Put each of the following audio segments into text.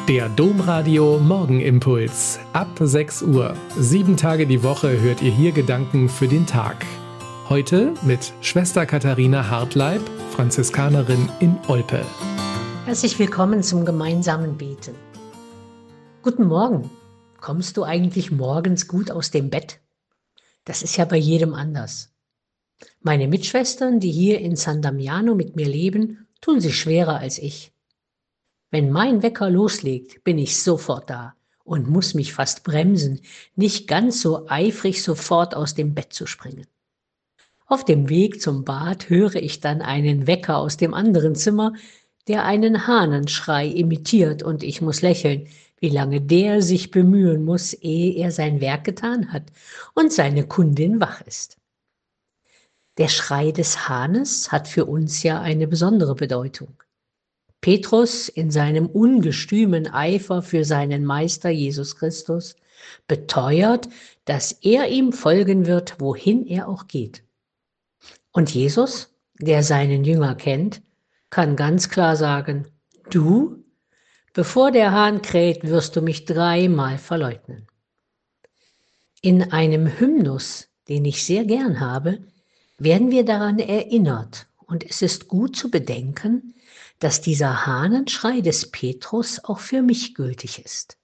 Der Domradio Morgenimpuls. Ab 6 Uhr. 7 Tage die Woche hört ihr hier Gedanken für den Tag. Heute mit Schwester Katharina Hartleib, Franziskanerin in Olpe. Herzlich willkommen zum gemeinsamen Beten. Guten Morgen. Kommst du eigentlich morgens gut aus dem Bett? Das ist ja bei jedem anders. Meine Mitschwestern, die hier in San Damiano mit mir leben, tun sich schwerer als ich. Wenn mein Wecker loslegt, bin ich sofort da und muss mich fast bremsen, nicht ganz so eifrig sofort aus dem Bett zu springen. Auf dem Weg zum Bad höre ich dann einen Wecker aus dem anderen Zimmer, der einen Hahnenschrei imitiert, und ich muss lächeln, wie lange der sich bemühen muss, ehe er sein Werk getan hat und seine Kundin wach ist. Der Schrei des Hahnes hat für uns ja eine besondere Bedeutung. Petrus in seinem ungestümen Eifer für seinen Meister Jesus Christus beteuert, dass er ihm folgen wird, wohin er auch geht. Und Jesus, der seinen Jünger kennt, kann ganz klar sagen: Du, bevor der Hahn kräht, wirst du mich 3-mal verleugnen. In einem Hymnus, den ich sehr gern habe, werden wir daran erinnert, und es ist gut zu bedenken, dass dieser Hahnenschrei des Petrus auch für mich gültig ist.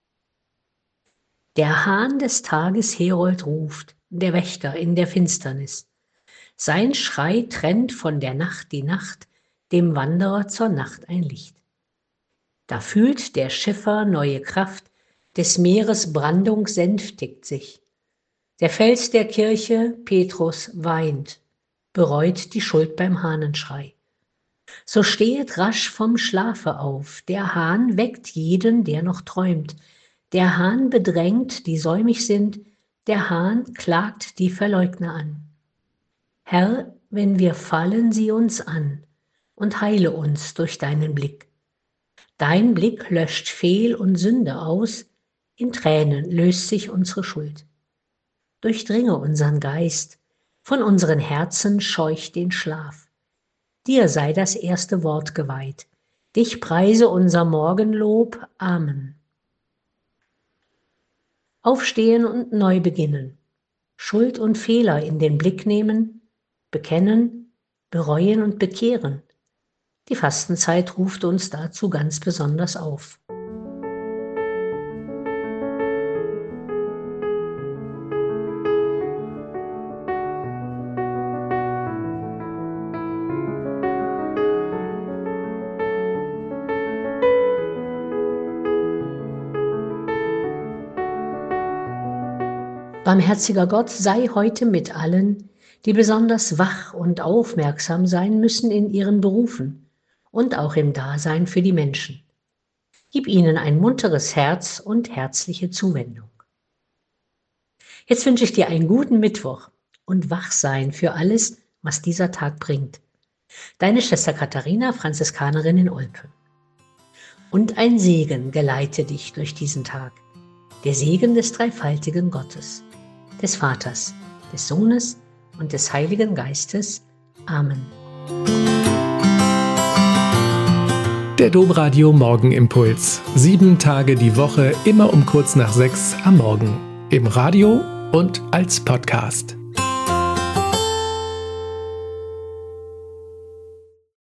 Der Hahn des Tages Herold ruft, der Wächter in der Finsternis. Sein Schrei trennt von der Nacht die Nacht, dem Wanderer zur Nacht ein Licht. Da fühlt der Schiffer neue Kraft, des Meeres Brandung sänftigt sich. Der Fels der Kirche, Petrus, weint, bereut die Schuld beim Hahnenschrei. So stehet rasch vom Schlafe auf, der Hahn weckt jeden, der noch träumt. Der Hahn bedrängt, die säumig sind, der Hahn klagt die Verleugner an. Herr, wenn wir fallen, sieh uns an und heile uns durch deinen Blick. Dein Blick löscht Fehl und Sünde aus, in Tränen löst sich unsere Schuld. Durchdringe unseren Geist, von unseren Herzen scheucht den Schlaf. Dir sei das erste Wort geweiht. Dich preise unser Morgenlob. Amen. Aufstehen und neu beginnen. Schuld und Fehler in den Blick nehmen, bekennen, bereuen und bekehren. Die Fastenzeit ruft uns dazu ganz besonders auf. Barmherziger Gott, sei heute mit allen, die besonders wach und aufmerksam sein müssen in ihren Berufen und auch im Dasein für die Menschen. Gib ihnen ein munteres Herz und herzliche Zuwendung. Jetzt wünsche ich dir einen guten Mittwoch und Wachsein für alles, was dieser Tag bringt. Deine Schwester Katharina, Franziskanerin in Olpe. Und ein Segen geleite dich durch diesen Tag. Der Segen des dreifaltigen Gottes, des Vaters, des Sohnes und des Heiligen Geistes. Amen. Der Domradio Morgenimpuls. 7 Tage die Woche, immer um kurz nach 6 am Morgen. Im Radio und als Podcast.